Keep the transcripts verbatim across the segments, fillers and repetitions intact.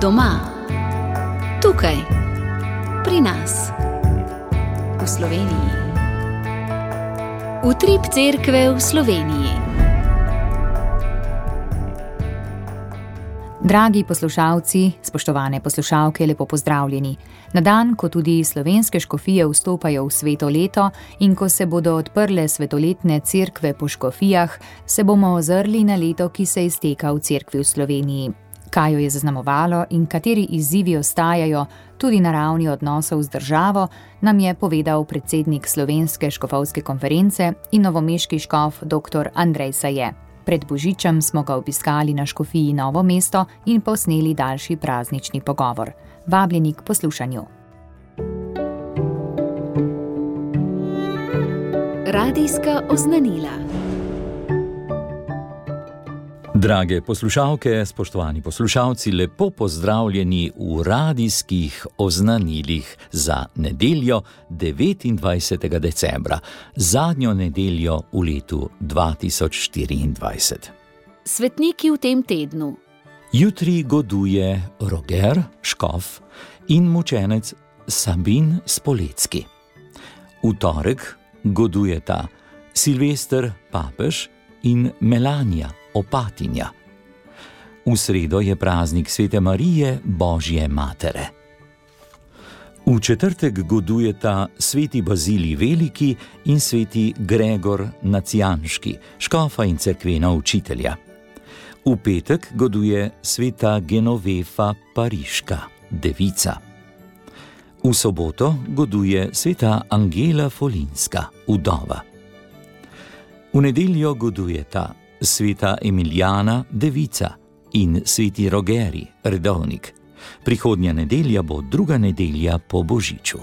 Doma, tukaj, pri nas, v Sloveniji. Utrip cerkve v Sloveniji. Dragi poslušalci, spoštovane poslušalke, lepo pozdravljeni. Na dan, ko tudi slovenske škofije vstopajo v sveto leto in ko se bodo odprle svetoletne cerkve po škofijah, se bomo ozrli na leto, ki se izteka v cerkvi v Sloveniji. Kaj jo je zaznamovalo in kateri izzivi ostajajo tudi na ravni odnosov z državo, nam je povedal predsednik Slovenske škofovske konference in novomeški škof dr. Andrej Saje. Pred božičem smo ga obiskali na škofiji Novo mesto in posneli daljši praznični pogovor. Vabljeni k poslušanju. Radijska oznanila. Drage poslušalke, spoštovani poslušalci, lepo pozdravljeni v radijskih oznanilih za nedeljo devetindvajsetega decembra, zadnjo nedeljo v letu dva tisoč štiriindvajset. Svetniki v tem tednu. Jutri goduje Roger, škof, in mučenec Sabin Spolecki. V torek godujeta Silvester, papež, in Melanija, opatinja. V sredo je praznik Svete Marije, Božje matere. V četrtek godujeta sveti Bazilij Veliki in sveti Gregor Nacijanški, škofa in cerkvena učitelja. V petek goduje sveta Genovefa Pariška, devica. V soboto goduje sveta Angela Folinska, vdova. V nedeljo godujeta sveta Emilijana, devica, in sveti Rogeri, redovnik. Prihodnja nedelja bo druga nedelja po božiču.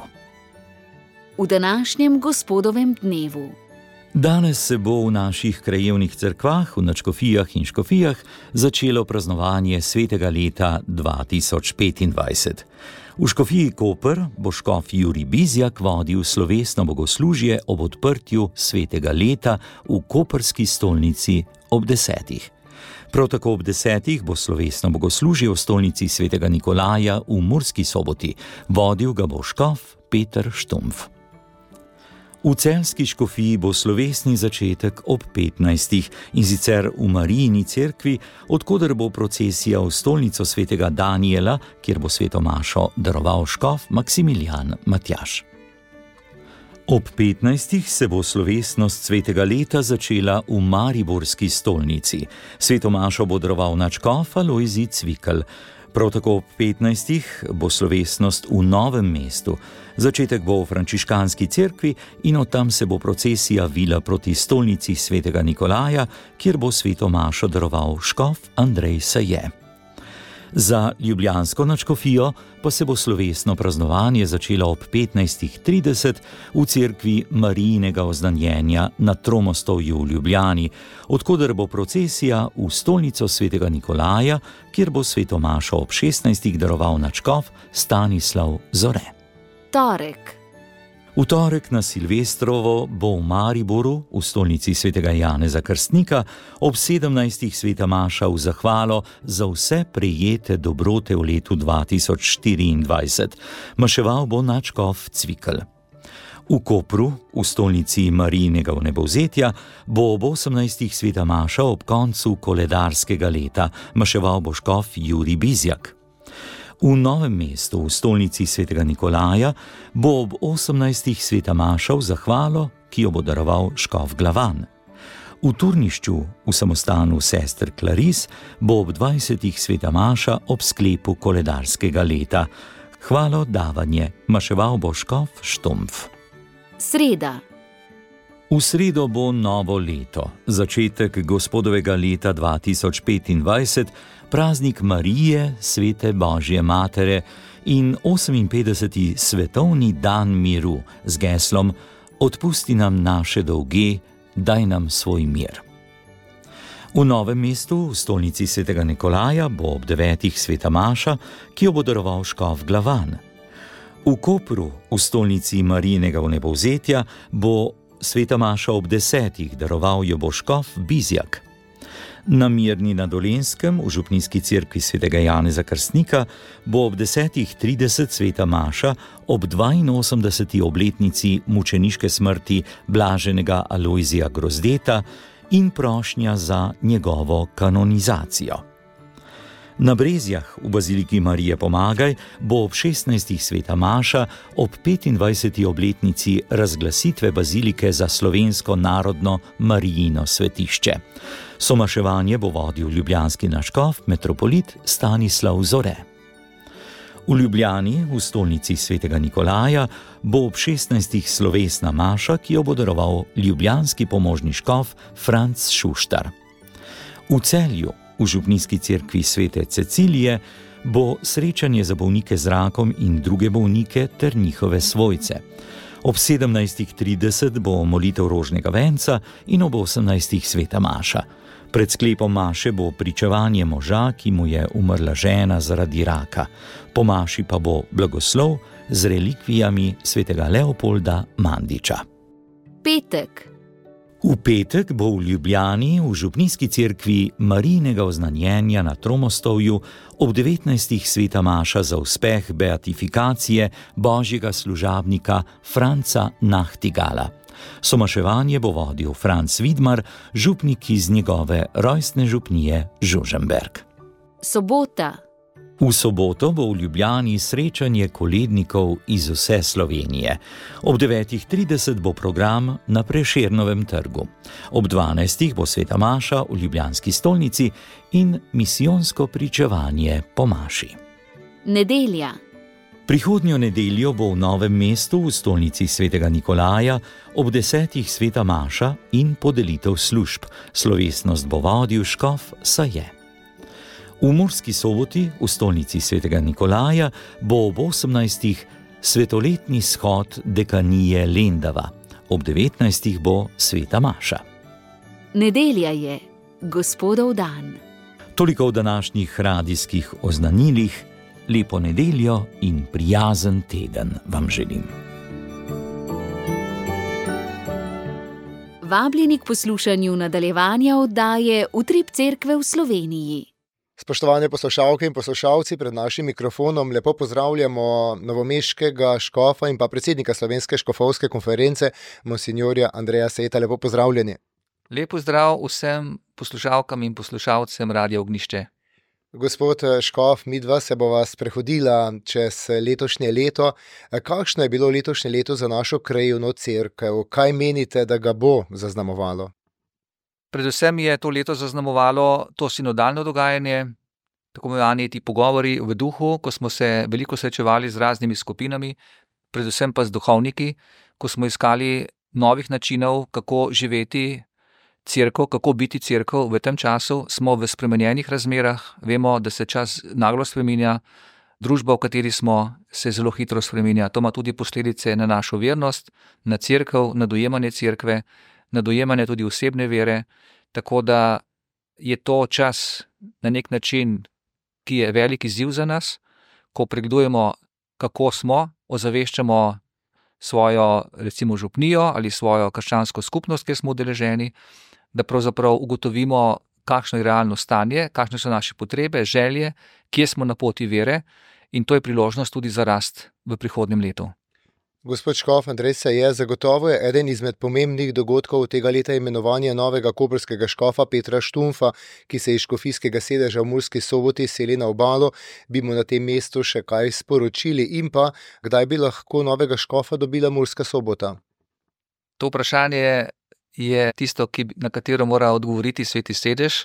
V današnjem gospodovem dnevu. Danes se bo v naših krajevnih cerkvah, v nadškofijah in škofijah začelo praznovanje svetega leta dva tisoč petindvajset. V škofiji Koper bo škof Jurij Bizjak vodil slovesno bogoslužje ob odprtju svetega leta v koprski stolnici ob desetih. Prav tako ob desetih bo slovesno bogoslužje v stolnici svetega Nikolaja v Murski Soboti. Vodil ga bo škof Peter Štumpf. V celjski škofiji bo slovesni začetek ob petnajstih in sicer v Marijini cerkvi, od koder bo procesija v stolnico svetega Danijela, kjer bo sveto mašo daroval škof Maksimilijan Matjaž. Ob petnajstih se bo slovesnost svetega leta začela v mariborski stolnici. Sveto mašo bo daroval nadškof Alojzij Cvikl. Prav tako ob petnajstih bo slovesnost v Novem mestu. Začetek bo v frančiškanski cerkvi in od tam se bo procesija vila proti stolnici svetega Nikolaja, kjer bo sveto mašo daroval škof Andrej Saje. Za ljubljansko nadškofijo pa se bo slovesno praznovanje začelo ob petnajstih trideset v cerkvi Marijinega oznanjenja na Tromostovju v Ljubljani, od koder bo procesija v stolnico svetega Nikolaja, kjer bo sveto mašo ob šestnajstih daroval nadškof Stanislav Zore. Torek. V torek na Silvestrovo bo v Mariboru, v stolnici svetega Janeza Krstnika, ob sedemnajstih sveta maša v zahvalo za vse prejete dobrote v letu dva tisoč štiriindvajset. Maševal bo nadškof Cvikl. V Kopru, v stolnici Marijinega vnebovzetja, bo ob osemnajstih sveta maša ob koncu koledarskega leta. Maševal bo škof Jurij Bizjak. V Novem mestu, v stolnici svetega Nikolaja, bo ob osemnajstih sveta maša v zahvalo, ki jo bo daroval škof Glavan. V Turnišču, v samostanu sester Klaris, bo ob dvajsetih sveta maša ob sklepu koledarskega leta. Hvalo davanje, maševal bo škof Štumpf. Sreda. V sredo bo novo leto, začetek gospodovega leta dva tisoč petindvajset, praznik Marije, svete Božje matere in oseminpetdeseti svetovni dan miru z geslom Odpusti nam naše dolge, daj nam svoj mir. V Novem mestu, v stolnici svetega Nikolaja, bo ob devetih sveta maša, ki jo bo daroval škof Glavan. V Kopru, v stolnici Marijinega vnebovzetja, bo sveta maša ob desetih, daroval jo bo škof Bizjak. Na Mirni na Dolenjskem, v župnijski cerkvi svetega Janeza Krstnika, bo ob desetih trideset sveta maša ob dvainosemdeseti obletnici mučeniške smrti blaženega Alojzija Grozdeta in prošnja za njegovo kanonizacijo. Na Brezjah v baziliki Marije Pomagaj bo ob šestnajstih sveta maša ob petindvajseti obletnici razglasitve bazilike za slovensko narodno Marijino svetišče. Somaševanje bo vodil ljubljanski nadškof metropolit Stanislav Zore. V Ljubljani, v stolnici svetega Nikolaja, bo ob šestnajstih slovesna maša, ki jo bo daroval ljubljanski pomožni škof Franc Šuštar. V Celju, v župnijski cerkvi svete Cecilije, bo srečanje za bolnike z rakom in druge bolnike ter njihove svojce. Ob sedemnajstih trideset bo molitev rožnega venca in ob osemnajstih sveta maša. Pred sklepom maše bo pričevanje moža, ki mu je umrla žena zaradi raka. Po maši pa bo blagoslov z relikvijami svetega Leopolda Mandiča. Petek. V petek bo v Ljubljani v župnijski cerkvi Marijinega oznanjenja na Tromostovju ob devetnajstih sveta maša za uspeh beatifikacije božjega služabnika Franca Nachtigala. Somaševanje bo vodil Franc Vidmar, župnik iz njegove rojstne župnije Žužemberk. Sobota. V soboto bo v Ljubljani srečanje kolednikov iz vse Slovenije. Ob devetih trideset bo program na Prešernovem trgu. Ob dvanajstih bo sveta maša v ljubljanski stolnici in misijonsko pričevanje po maši. Nedelja. Prihodnjo nedeljo bo v Novem mestu v stolnici svetega Nikolaja ob desetih sveta maša in podelitev služb. Slovesnost bo vodil škof Saje. V Murski Soboti, v stolnici svetega Nikolaja, bo ob osemnajstih svetoletni shod dekanije Lendava. Ob devetnajstih bo sveta maša. Nedelja je Gospodov dan. Toliko v današnjih radijskih oznanilih. Lepo nedeljo in prijazen teden vam želim. Vabljeni k poslušanju nadaljevanja oddaje Utrip cerkve v Sloveniji. Spoštovane poslušalke in poslušalci, pred našim mikrofonom lepo pozdravljamo novomeškega škofa in pa predsednika Slovenske škofovske konference, monsinjorja Andreja Seta. Lepo pozdravljeni. Lep pozdrav vsem poslušalkam in poslušalcem Radia Ognjišče. Gospod škof, midva se bova sprehodila čez letošnje leto. Kakšno je bilo letošnje leto za našo krajevno cerkev? Kaj menite, da ga bo zaznamovalo? Predvsem je to leto zaznamovalo to sinodalno dogajanje, tako imenovani ti pogovori v duhu, ko smo se veliko srečevali z raznimi skupinami, predvsem pa z duhovniki, ko smo iskali novih načinov, kako živeti cerkev, kako biti cerkev v tem času. Smo v spremenjenih razmerah, vemo, da se čas naglo spreminja, družba, v kateri smo, se zelo hitro spreminja. To ima tudi posledice na našo vernost, na cerkev, na dojemanje cerkve, na dojemanje tudi osebne vere, tako da je to čas na nek način, ki je velik izziv za nas, ko pregledujemo, kako smo, ozaveščamo svojo, recimo, župnijo ali svojo krščansko skupnost, kjer smo udeleženi, da pravzaprav ugotovimo, kakšno je realno stanje, kakšne so naše potrebe, želje, kje smo na poti vere, in to je priložnost tudi za rast v prihodnjem letu. Gospod škof, Andrej Saje, zagotovo je eden izmed pomembnih dogodkov tega leta imenovanje novega koprskega škofa Petra Štumfa, ki se iz škofijskega sedeža v Murski Soboti seli na Obalo. Bi mu na tem mestu še kaj sporočili in pa, kdaj bi lahko novega škofa dobila Murska Sobota? To vprašanje je tisto, ki, na katero mora odgovoriti sveti sedež.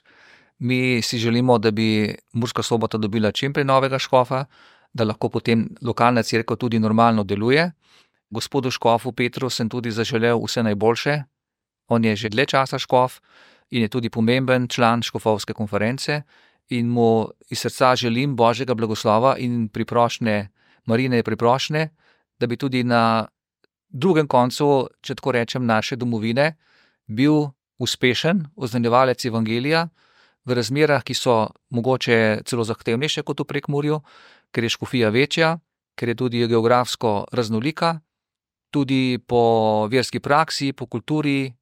Mi si želimo, da bi Murska Sobota dobila čim prej novega škofa, da lahko potem lokalna cerkev tudi normalno deluje. Gospodu škofu Petru sem tudi zaželel vse najboljše. On je že dlje časa škof in je tudi pomemben član škofovske konference in mu iz srca želim Božjega blagoslova in priprošnje, Marijine priprošnje, da bi tudi na drugem koncu, če tako rečem, naše domovine bil uspešen oznanjevalec evangelija v razmerah, ki so mogoče celo zahtevnejše kot v Prekmurju, ker je škofija večja, ker je tudi geografsko raznolika, tudi po verski praksi, po kulturi,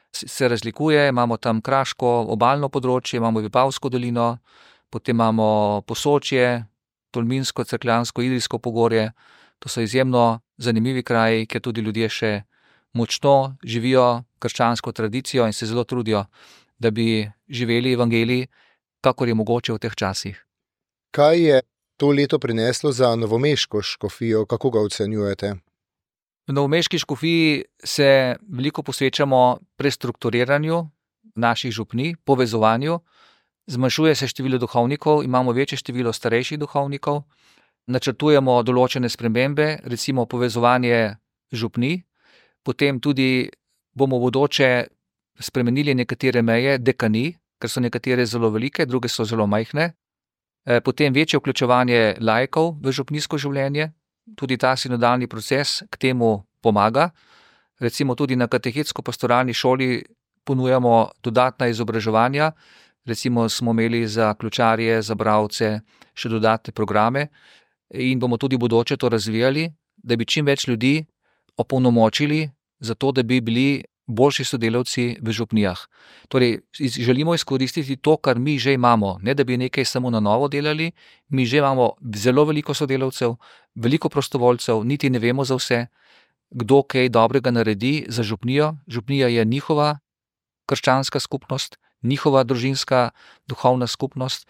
se razlikuje, imamo tam kraško obalno področje, imamo Vipavsko dolino, potem imamo Posočje, Tolminsko, Cerkljansko, Idrijsko pogorje. To so izjemno zanimivi kraji, kjer tudi ljudje še močno živijo krščansko tradicijo in se zelo trudijo, da bi živeli evangelij, kakor je mogoče v teh časih. Kaj je to leto prineslo za novomeško škofijo, kako ga ocenjujete? V novomeški škofiji se veliko posvečamo prestrukturiranju naših župnij, povezovanju. Zmanjšuje se število duhovnikov, imamo večje število starejših duhovnikov, načrtujemo določene spremembe, recimo povezovanje župnij, potem tudi bomo v bodoče spremenili nekatere meje dekanij, ker so nekatere zelo velike, druge so zelo majhne. Potem večje vključevanje laikov v župnijsko življenje, tudi ta sinodalni proces k temu pomaga. Recimo tudi na katehetsko-pastoralni šoli ponujamo dodatna izobraževanja, recimo smo imeli za ključarje, za bralce še dodatne programe in bomo tudi v bodoče to razvijali, da bi čim več ljudi opolnomočili za to, da bi bili boljši sodelavci v župnijah. Torej, želimo izkoristiti to, kar mi že imamo, ne da bi nekaj samo na novo delali, mi že imamo zelo veliko sodelavcev, veliko prostovoljcev, niti ne vemo za vse, kdo kaj dobrega naredi za župnijo. Župnija je njihova krščanska skupnost, njihova družinska duhovna skupnost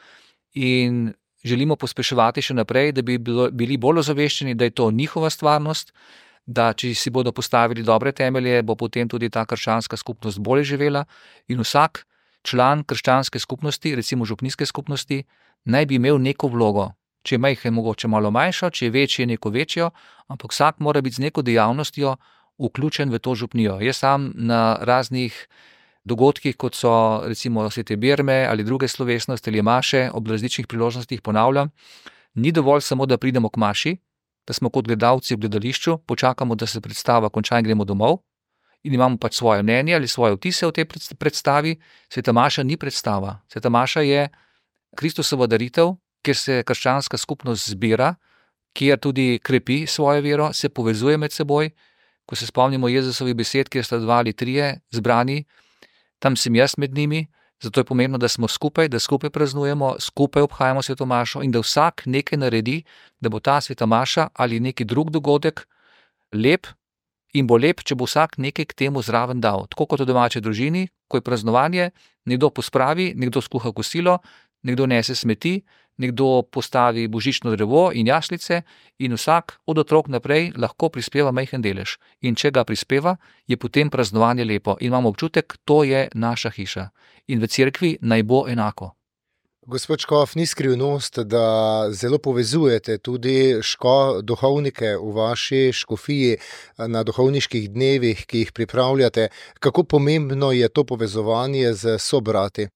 in želimo pospeševati še naprej, da bi bilo, bili bolj ozaveščeni, da je to njihova stvarnost, da če si bodo postavili dobre temelje, bo potem tudi ta krščanska skupnost bolje živela in vsak član krščanske skupnosti, recimo župnijske skupnosti, naj bi imel neko vlogo. Če je majhen, mogoče malo manjšo, če je večji, neko večjo, ampak vsak mora biti z neko dejavnostjo vključen v to župnijo. Jaz sam na raznih dogodkih, kot so recimo svete birme ali druge slovesnosti ali maše, ob različnih priložnostih ponavljam, ni dovolj samo, da pridemo k maši, da smo kot gledalci v gledališču, počakamo, da se predstava konča in gremo domov in imamo pač svoje mnenje ali svoje vtise o tej predstavi. Sveta maša ni predstava. Sveta maša je Kristusova daritev, kjer se krščanska skupnost zbira, kjer tudi krepi svojo vero, se povezuje med seboj. Ko se spomnimo Jezusovih besed, kjer sta dva ali trije zbrani, tam sem jaz med njimi, zato je pomembno, da smo skupaj, da skupaj praznujemo, skupaj obhajamo sveto mašo in da vsak nekaj naredi, da bo ta sveta maša ali neki drug dogodek lep in bo lep, če bo vsak nekaj k temu zraven dal. Tako kot v domači družini, ko je praznovanje, nekdo pospravi, nekdo skuha kosilo, nekdo nese smeti, nekdo postavi božično drevo in jaslice in vsak od otrok naprej lahko prispeva majhen delež. In če ga prispeva, je potem praznovanje lepo in imamo občutek, to je naša hiša. In v cerkvi naj bo enako. Gospod škof, ni skrivnost, da zelo povezujete tudi ško, duhovnike v vaši škofiji na duhovniških dnevih, ki jih pripravljate. Kako pomembno je to povezovanje z sobrati?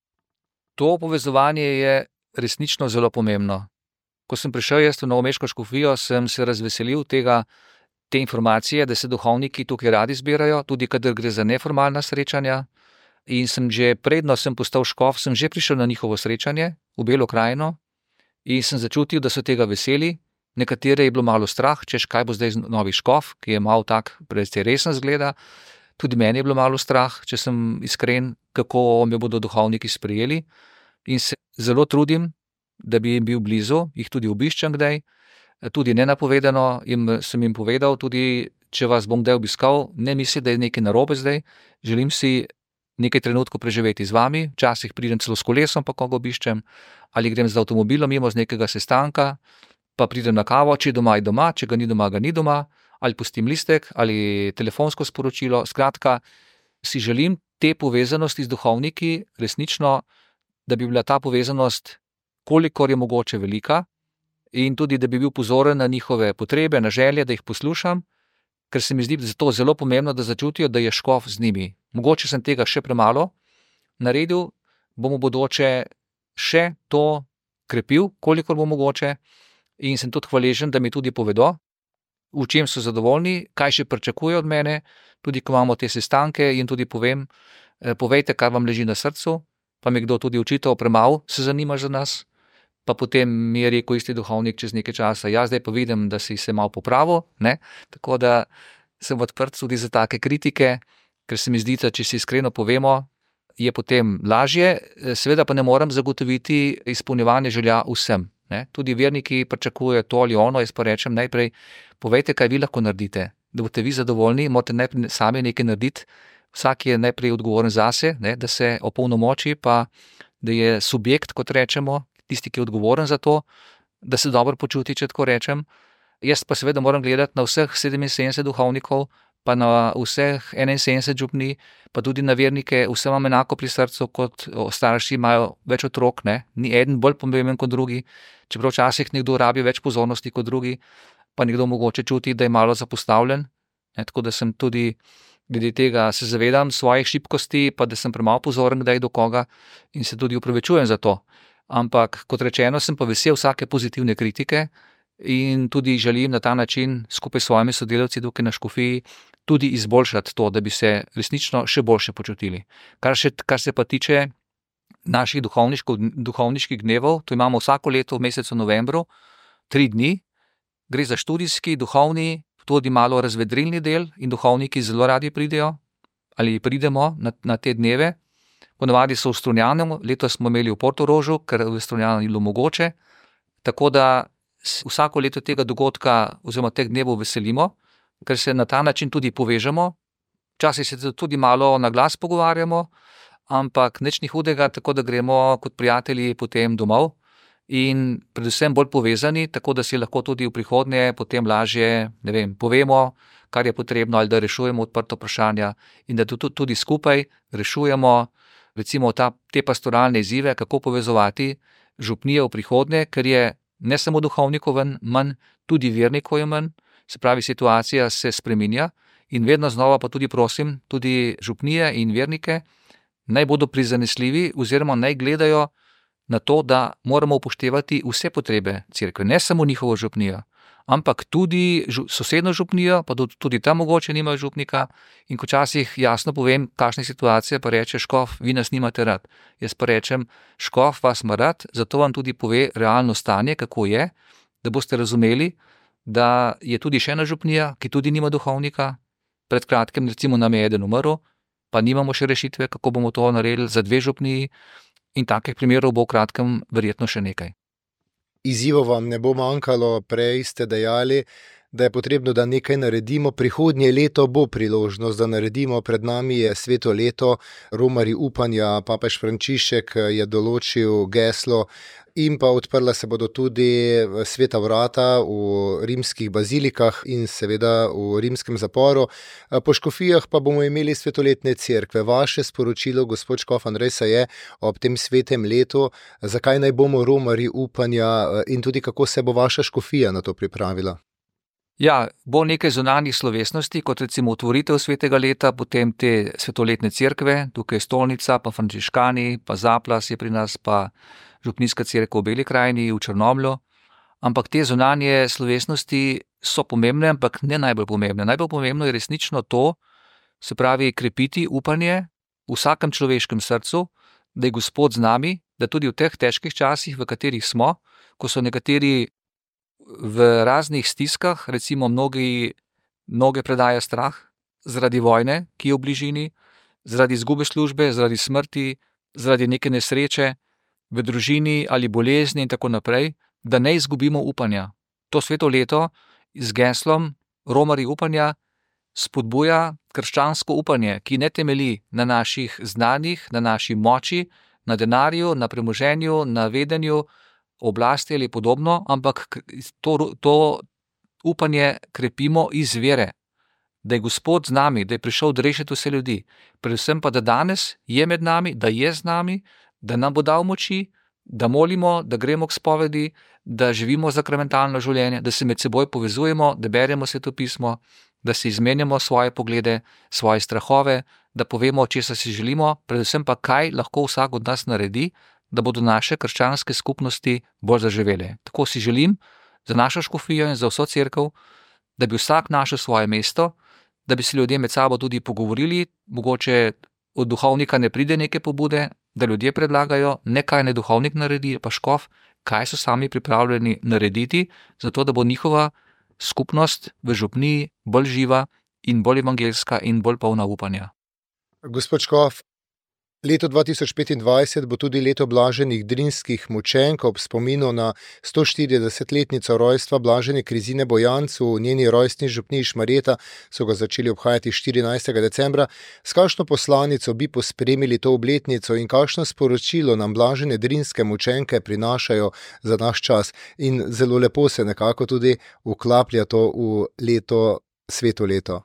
To povezovanje je resnično zelo pomembno. Ko sem prišel jaz v novomeško škofijo, sem se razveselil tega, te informacije, da se duhovniki tukaj radi zbirajo, tudi kadar gre za neformalna srečanja. In sem že predno sem postal škof, sem že prišel na njihovo srečanje v Belo krajino in sem začutil, da so tega veseli. Nekatere je bilo malo strah, češ kaj bo zdaj novi škof, ki je malo tak, precej resen zgleda. Tudi meni je bilo malo strah, če sem iskren, kako me bodo duhovniki sprejeli. In se zelo trudim, da bi jim bil blizu, jih tudi obiščem kdaj, tudi nenapovedano jim sem jim povedal, tudi če vas bom kdaj obiskal, ne misli, da je nekaj narobe zdaj, želim si nekaj trenutkov preživeti z vami, včasih pridem celo s kolesom, pa ko ga obiščem, ali grem z avtomobilom mimo z nekega sestanka, pa pridem na kavo, če je doma, je doma, če ga ni doma, ga ni doma, ali pustim listek, ali telefonsko sporočilo. Skratka, si želim te povezanosti z duhovniki resnično, da bi bila ta povezanost kolikor je mogoče velika in tudi, da bi bil pozoren na njihove potrebe, na želje, da jih poslušam, ker se mi zdi zato zelo pomembno, da začutijo, da je škof z njimi. Mogoče sem tega še premalo naredil, bom v bodoče še to krepil, kolikor bo mogoče in sem tudi hvaležen, da mi tudi povedo, v čem so zadovoljni, kaj še pričakujejo od mene, tudi ko imamo te sestanke in tudi povem, povejte, kar vam leži na srcu, pa mi kdo tudi očital, premalo se zanimaš za nas, pa potem mi je rekel isti duhovnik čez nekaj časa, ja, zdaj pa vidim, da si se malo popravil, ne, tako da sem odprt tudi za take kritike, ker se mi zdi, da če si iskreno povemo, je potem lažje, seveda pa ne morem zagotoviti izpolnjevanje želja vsem. Ne? Tudi verniki pričakujejo to ali ono, jaz pa rečem najprej, povejte, kaj vi lahko naredite, da boste vi zadovoljni, morate najprej sami nekaj narediti, vsak je najprej odgovoren zase, ne? Da se opolnomoči, pa da je subjekt, kot rečemo, tisti, ki je odgovoren za to, da se dobro počuti, če tako rečem. Jaz pa seveda moram gledati na vseh sedeminsedemdeset duhovnikov, pa na vseh enainsedemdeset župnij, pa tudi na vernike, vse imam enako pri srcu, kot starši imajo več otrok, ne? Ni eden bolj pomemben kot drugi, čeprav včasih nekdo rabi več pozornosti kot drugi, pa nekdo mogoče čuti, da je malo zapostavljen, ne? Tako da sem tudi glede tega se zavedam svojih šibkosti, pa da sem premalo pozoren kdaj do koga in se tudi opravičujem za to. Ampak, kot rečeno, sem pa vesel vsake pozitivne kritike in tudi želim na ta način skupaj s svojimi sodelavci tukaj na škofiji tudi izboljšati to, da bi se resnično še boljše počutili. Kar, še, kar se pa tiče naših duhovniških dnevov, to imamo vsako leto v mesecu novembru, tri dni, gre za študijski, duhovni, tudi malo razvedrilni del in duhovniki zelo radi pridejo ali pridemo na, na te dneve. Ponavadi so v Strunjanu, letos smo imeli v Portorožu, ker v Strunjanu ni bilo mogoče, tako da vsako leto tega dogodka oziroma teh dnevov veselimo, ker se na ta način tudi povežemo, včasih se tudi malo na glas pogovarjamo, ampak nič ni hudega, tako da gremo kot prijatelji potem domov in predvsem bolj povezani, tako da si lahko tudi v prihodnje potem lažje, ne vem, povemo, kar je potrebno, ali da rešujemo odprta vprašanja in da tudi, tudi skupaj rešujemo recimo ta, te pastoralne izzive, kako povezovati župnije v prihodnje, ker je ne samo duhovnikov manj, tudi vernikov je manj, se pravi, situacija se spreminja in vedno znova pa tudi prosim, tudi župnije in vernike, naj bodo prizanesljivi oziroma naj gledajo na to, da moramo upoštevati vse potrebe cerkve, ne samo njihovo župnijo, ampak tudi sosedno župnijo, pa tudi tam mogoče nimajo župnika in ko časih jasno povem, kakšna situacija, pa reče škof, vi nas nimate rad. Jaz pa rečem, škof vas ima rad, zato vam tudi pove realno stanje, kako je, da boste razumeli, da je tudi še ena župnija, ki tudi nima duhovnika, pred kratkim recimo nam je eden umrl, pa nimamo še rešitve, kako bomo to naredili za dve župniji in takih primerov bo v kratkem verjetno še nekaj. Izzivov vam ne bo manjkalo, prej ste dejali, da je potrebno, da nekaj naredimo. Prihodnje leto bo priložnost, da naredimo. Pred nami je sveto leto, romarji upanja, papež Frančišek je določil geslo in pa odprla se bodo tudi sveta vrata v rimskih bazilikah in seveda v rimskem zaporu. Po škofijah pa bomo imeli svetoletne cerkve. Vaše sporočilo, gospod škof Andrej Saje, ob tem svetem letu, zakaj naj bomo romarji upanja in tudi kako se bo vaša škofija na to pripravila? Ja, bo nekaj zunanjih slovesnosti, kot recimo otvoritev svetega leta, potem te svetoletne cerkve, tukaj je stolnica, pa frančiškani, pa Zaplas je pri nas, pa župnijska cerkev v Beli krajini, v Črnomlju. Ampak te zunanje slovesnosti so pomembne, ampak ne najbolj pomembne. Najbolj pomembno je resnično to, se pravi krepiti upanje v vsakem človeškem srcu, da je Gospod z nami, da tudi v teh težkih časih, v katerih smo, ko so nekateri v raznih stiskah, recimo mnogi, mnoge predaja strah zaradi vojne, ki je v bližini, zaradi izgube službe, zaradi smrti, zaradi neke nesreče v družini ali bolezni in tako naprej, da ne izgubimo upanja. To sveto leto z geslom romarji upanja spodbuja krščansko upanje, ki ne temelji na naših znanjih, na naši moči, na denarju, na premoženju, na vedenju, oblasti ali podobno, ampak to, to upanje krepimo iz vere, da je Gospod z nami, da je prišel rešiti vse ljudi, predvsem pa, da danes je med nami, da je z nami, da nam bo dal moči, da molimo, da gremo k spovedi, da živimo sakramentalno življenje, da se med seboj povezujemo, da beremo Sveto pismo, da si izmenjamo svoje poglede, svoje strahove, da povemo, česa si želimo, predvsem pa, kaj lahko vsak od nas naredi, da bodo naše krščanske skupnosti bolj zaživele. Tako si želim za našo škofijo in za vso cerkev, da bi vsak našel svoje mesto, da bi se ljudje med sabo tudi pogovorili, mogoče od duhovnika ne pride neke pobude, da ljudje predlagajo, ne kaj ne duhovnik naredi, pa škof, kaj so sami pripravljeni narediti, zato da bo njihova skupnost v župniji bolj živa in bolj evangeljska in bolj polna upanja. Gospod škof, leto dva tisoč petindvajset bo tudi leto blaženih drinskih mučenk. Ob spominu na stoštiridesetletnico rojstva blažene Krizine Bojanc v njeni rojstni župniji Šmarjeta so ga začeli obhajati štirinajstega decembra. S kakšno poslanico bi pospremili to obletnico in kakšno sporočilo nam blažene drinske mučenke prinašajo za naš čas? In zelo lepo se nekako tudi vklaplja to v leto, sveto leto.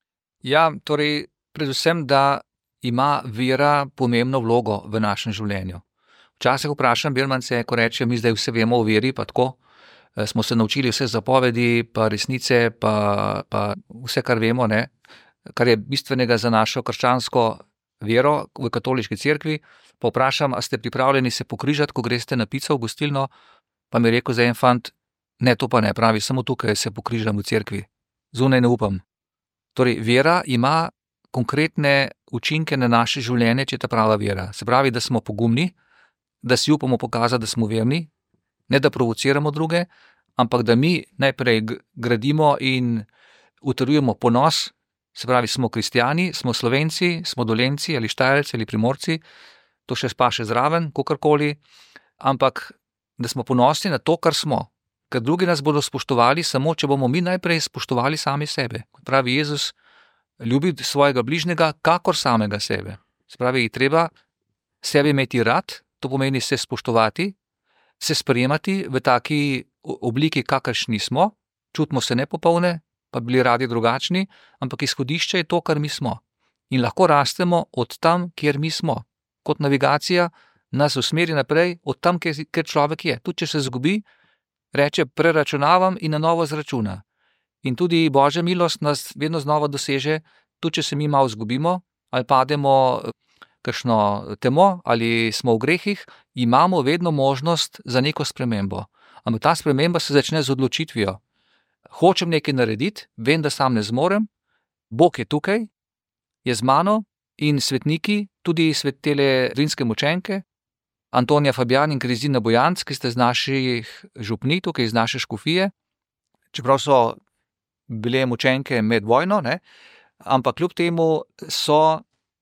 Ja, torej, predvsem, da ima vera pomembno vlogo v našem življenju. Včasih vprašam Birmance, ko reče, mi zdaj vse vemo o veri, pa tako, smo se naučili vse zapovedi, pa resnice, pa, pa vse, kar vemo, ne, kar je bistvenega za našo krščansko vero v katoliški cerkvi, pa vprašam, a ste pripravljeni se pokrižati, ko greste na pico v gostilno, pa mi je rekel za en fant, ne, to pa ne, pravi, samo tukaj se pokrižam v cerkvi, zunaj ne upam. Torej, vera ima konkretne učinke na naše življenje, če je ta prava vera. Se pravi, da smo pogumni, da si upamo pokazati, da smo verni, ne da provociramo druge, ampak da mi najprej gradimo in utrjujemo ponos, se pravi, smo kristjani, smo Slovenci, smo Dolenjci ali Štajerci ali Primorci, to še spaše zraven, kakorkoli, ampak da smo ponosni na to, kar smo, ker drugi nas bodo spoštovali samo, če bomo mi najprej spoštovali sami sebe. Kot pravi Jezus, ljubi svojega bližnjega kakor samega sebe. Se pravi, je treba sebe imeti rad, to pomeni se spoštovati, se sprejemati v taki obliki, kakršni smo, čutimo se nepopolne, pa bili radi drugačni, ampak izhodišče je to, kar mi smo. In lahko rastemo od tam, kjer mi smo. Kot navigacija nas usmeri naprej od tam, kjer človek je. Tudi če se zgubi, reče, preračunavam in na novo zračuna. In tudi Božja milost nas vedno znova doseže, tudi če se mi malo zgubimo ali pademo kakšno temo ali smo v grehih, imamo vedno možnost za neko spremembo. Ampak ta sprememba se začne z odločitvijo. Hočem nekaj narediti, vem, da sam ne zmorem, Bog je tukaj, je z mano in svetniki, tudi svetele drinske mučenke, Antonija Fabijan in Krizina Bojanc, ki ste z naših župnij, tukaj iz naše škofije, čeprav so bile mučenke med vojno, ne? Ampak kljub temu so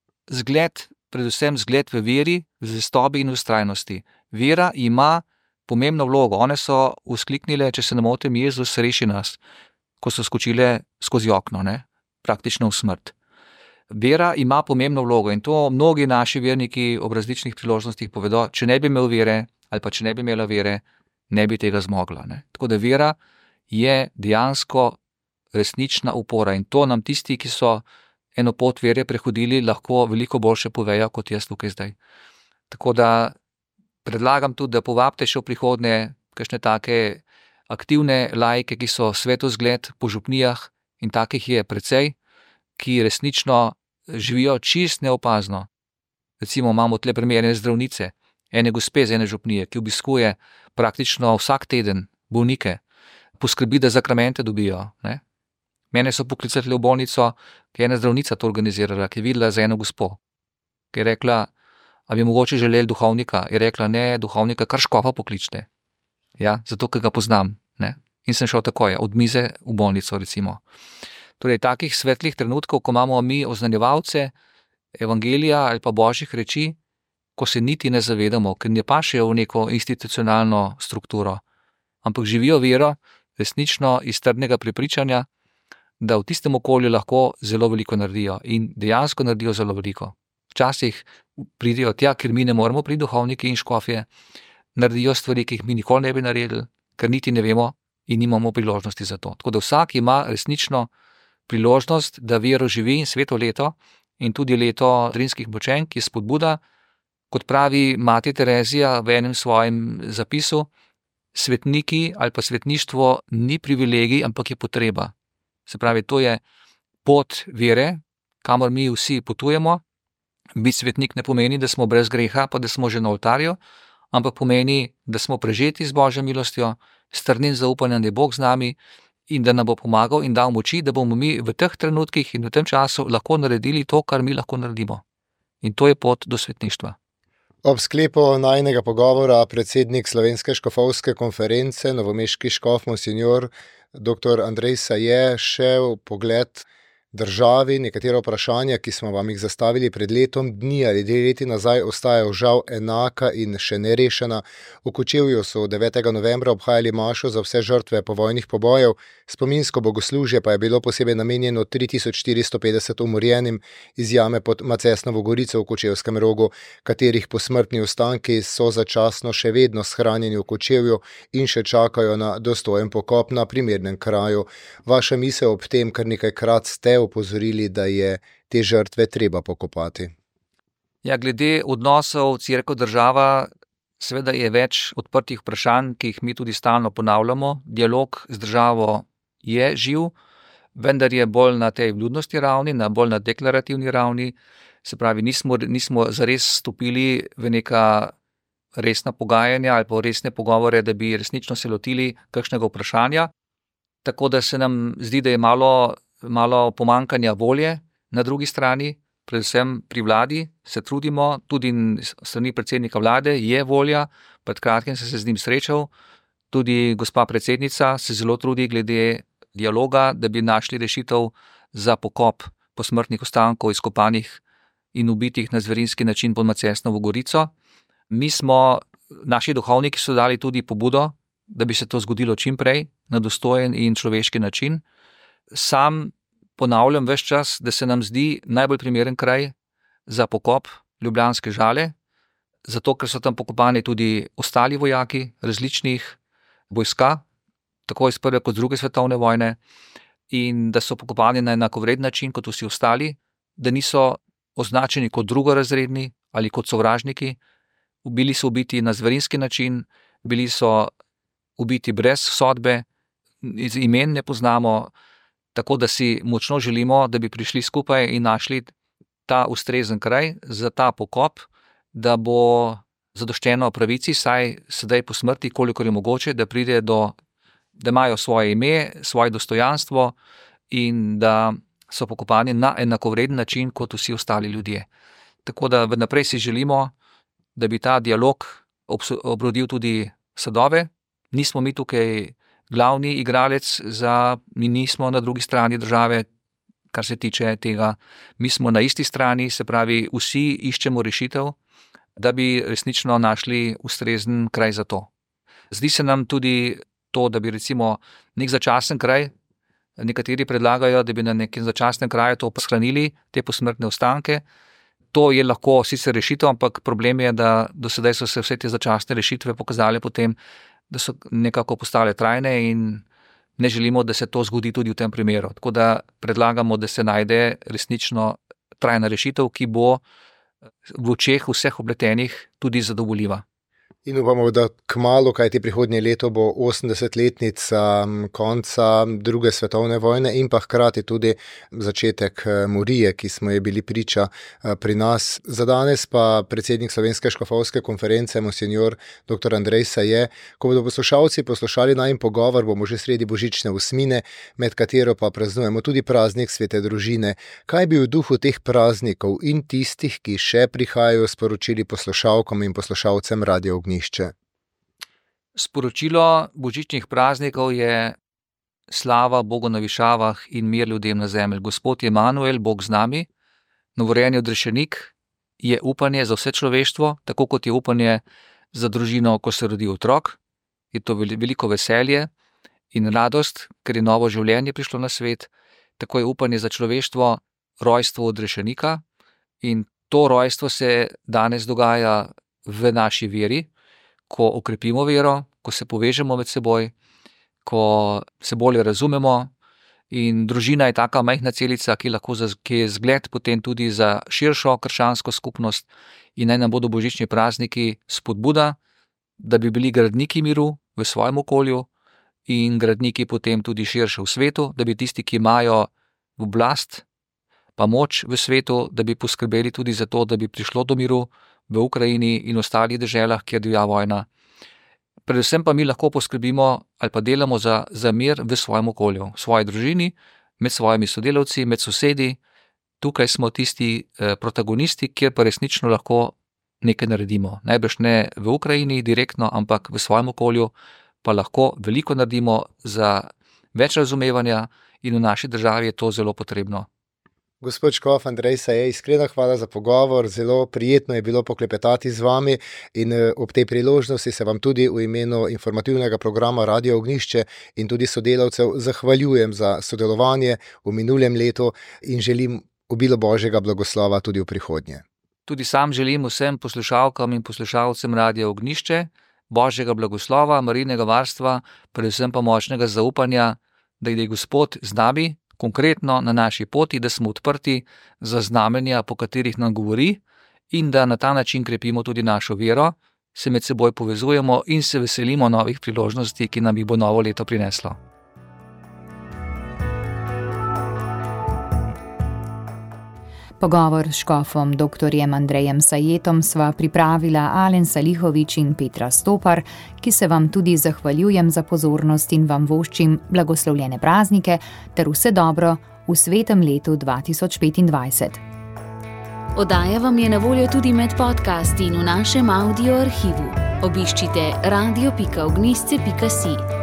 zgled, predvsem zgled v veri, v zvestobi in v vztrajnosti. Vera ima pomembno vlogo. One so vzkliknile, če se ne motim, Jezus reši nas, ko so skočile skozi okno, ne? Praktično v smrt. Vera ima pomembno vlogo in to mnogi naši verniki ob različnih priložnostih povedo, če ne bi imel vere ali pa če ne bi imela vere, ne bi tega zmogla. Ne? Tako da vera je dejansko resnična opora in to nam tisti, ki so eno pot vere prehodili, lahko veliko boljše povejo kot jaz tukaj zdaj. Tako da predlagam tudi, da povabite še v prihodnje kakšne take aktivne laike, ki so svetozgled po župnijah in takih je precej, ki resnično živijo čist neopazno. Recimo imamo tle primerne zdravnice, ene gospe z ene župnije, ki obiskuje praktično vsak teden bolnike, poskrbi, da zakramente dobijo. Ne? Mene so poklicali v bolnico, ki je ena zdravnica to organizirala, ki je videla za eno gospo, ki je rekla, a bi mogoče želeli duhovnika? Je rekla, ne, duhovnika, kar škofa pokličite. Ja, zato, ker ga poznam. Ne? In sem šel takoj, od mize v bolnico, recimo. Torej, takih svetlih trenutkov, ko imamo mi oznanjevalce evangelija ali pa božjih reči, ko se niti ne zavedamo, ker ne pašejo v neko institucionalno strukturo, ampak živijo vero, resnično iz trdnega prepričanja, da v tistem okolju lahko zelo veliko naredijo in dejansko naredijo zelo veliko. Včasih pridejo tja, ker mi ne moremo priti duhovniki in škofje, naredijo stvari, ki jih mi nikoli ne bi naredili, ker niti ne vemo in nimamo priložnosti za to. Tako da vsak ima resnično priložnost, da vero živi in sveto leto in tudi leto drinskih mučenk je spodbuda, kot pravi mati Terezija v enem svojem zapisu, svetniki ali pa svetništvo ni privilegij, ampak je potreba. Se pravi, to je pot vere, kamor mi vsi potujemo. Biti svetnik ne pomeni, da smo brez greha, pa da smo že na oltarju, ampak pomeni, da smo prežeti z Božjo milostjo, s trdnim zaupanjem, da je Bog z nami in da nam bo pomagal in dal moči, da bomo mi v teh trenutkih in v tem času lahko naredili to, kar mi lahko naredimo. In to je pot do svetništva. Ob sklepu najinega pogovora predsednik Slovenske škofovske konference, novomeški škof monsignor doktor Andrej Saje, še v pogled državi. Nekatera vprašanja, ki smo vam jih zastavili pred letom dni ali dve leti nazaj, ostajajo žal enaka in še nerešena. V Kočevju so devetega novembra obhajali mašo za vse žrtve povojnih pobojev, spominsko bogoslužje pa je bilo posebej namenjeno tri tisoč štiristo petdeset umorjenim iz jame pod Macesnovo Gorico v Kočevskem Rogu, katerih posmrtni ostanki so začasno še vedno shranjeni v Kočevju in še čakajo na dostojen pokop na primernem kraju. Vaša misel ob tem, kar nekajkrat ste opozorili, da je te žrtve treba pokopati? Ja, glede odnosov cerkev-država, seveda je več odprtih vprašanj, ki jih mi tudi stalno ponavljamo. Dialog z državo je živ, vendar je bolj na tej vljudnosti ravni, na bolj na deklarativni ravni. Se pravi, nismo, nismo zares stopili v neka resna pogajanja ali pa resne pogovore, da bi resnično se lotili kakšnega vprašanja. Tako da se nam zdi, da je malo, malo pomanjkanja volje na drugi strani, predvsem pri vladi se trudimo, tudi strani predsednika vlade je volja, pred kratkim sem se z njim srečal, tudi gospa predsednica se zelo trudi glede dialoga, da bi našli rešitev za pokop posmrtnih ostankov izkopanih in ubitih na zverinski način pod Macesnovo Gorico. Mi smo, naši duhovniki so dali tudi pobudo, da bi se to zgodilo čim prej, na dostojen in človeški način. Sam ponavljam ves čas, da se nam zdi najbolj primeren kraj za pokop ljubljanske Žale, zato ker so tam pokopani tudi ostali vojaki različnih vojska, tako iz prve kot druge svetovne vojne, in da so pokopani na enakovreden način kot vsi ostali, da niso označeni kot drugorazredni ali kot sovražniki. Bili so ubiti na zverinski način, bili so ubiti brez sodbe, iz imen ne poznamo, tako da si močno želimo, da bi prišli skupaj in našli ta ustrezen kraj za ta pokop, da bo zadoščeno pravici, saj sedaj po smrti, kolikor je mogoče, da pride do, da imajo svoje ime, svoje dostojanstvo in da so pokopani na enakovreden način kot vsi ostali ljudje. Tako da vnaprej si želimo, da bi ta dialog obrodil tudi sadove. Nismo mi tukaj glavni igralec, za, mi nismo na drugi strani države, kar se tiče tega. Mi smo na isti strani, se pravi, vsi iščemo rešitev, da bi resnično našli ustrezen kraj za to. Zdi se nam tudi to, da bi recimo nek začasen kraj, nekateri predlagajo, da bi na nekem začasnem kraju to shranili, te posmrtne ostanke. To je lahko sicer rešitev, ampak problem je, da do sedaj so se vse te začasne rešitve pokazale potem, da so nekako postale trajne in ne želimo, da se to zgodi tudi v tem primeru. Tako da predlagamo, da se najde resnično trajna rešitev, ki bo v očeh vseh obletenih tudi zadovoljiva. In upamo, da kmalu, kajti prihodnje leto bo osemdesetletnica konca druge svetovne vojne in pa hkrati tudi začetek morije, ki smo je bili priča pri nas. Za danes pa predsednik Slovenske škofovske konference, monsinjor doktor Andrej Saje. Ko bodo poslušalci poslušali najin pogovor, bomo že sredi božične osmine, med katero pa praznujemo tudi praznik svete družine. Kaj bi v duhu teh praznikov in tistih, ki še prihajajo, sporočili poslušalkom in poslušalcem Radio Ognjišče? Sporočilo božičnih praznikov je slava Bogu na višavah in mir ljudem na zemlji. Gospod je Emanuel, Bog z nami. Novorojeni odrešenik je upanje za vse človeštvo, tako kot je upanje za družino, ko se rodi otrok. Je to veliko veselje in radost, ker je novo življenje prišlo na svet. Tako je upanje za človeštvo rojstvo odrešenika in to rojstvo se danes dogaja v naši veri, ko okrepimo vero, ko se povežemo med seboj, ko se bolje razumemo in družina je taka majhna celica, ki, lahko za, ki je zgled potem tudi za širšo krščansko skupnost in naj nam bodo božični prazniki spodbuda, da bi bili gradniki miru v svojem okolju in gradniki potem tudi širše v svetu, da bi tisti, ki imajo oblast pa moč v svetu, da bi poskrbeli tudi za to, da bi prišlo do miru v Ukrajini in ostalih deželah, kjer divja vojna. Predvsem pa mi lahko poskrbimo ali pa delamo za, za mir v svojem okolju, v svoji družini, med svojimi sodelavci, med sosedi. Tukaj smo tisti eh, protagonisti, kjer pa resnično lahko nekaj naredimo. Najbrž ne v Ukrajini direktno, ampak v svojem okolju pa lahko veliko naredimo za več razumevanja in v naši državi je to zelo potrebno. Gospod škof Andrej Saje, iskrena hvala za pogovor, zelo prijetno je bilo poklepetati z vami in ob tej priložnosti se vam tudi v imenu informativnega programa Radio Ognjišče in tudi sodelavcev zahvaljujem za sodelovanje v minulem letu in želim obilo Božjega blagoslova tudi v prihodnje. Tudi sam želim vsem poslušalkam in poslušalcem Radia Ognjišče Božjega blagoslova, Marijinega varstva, predvsem pa močnega zaupanja, da je Gospod z nami, konkretno na naši poti, da smo odprti za znamenja, po katerih nam govori, in da na ta način krepimo tudi našo vero, se med seboj povezujemo in se veselimo novih priložnosti, ki nam jih bo novo leto prineslo. Pogovor s škofom doktorjem Andrejem Sajetom sva pripravila Alen Salihovič in Petra Stopar, ki se vam tudi zahvaljujem za pozornost in vam voščim blagoslovljene praznike ter vse dobro v svetem letu dva tisoč petindvajset. Oddaja vam je na voljo tudi med podcasti in v našem audio arhivu. Obiščite radio pika ognjišče pika si.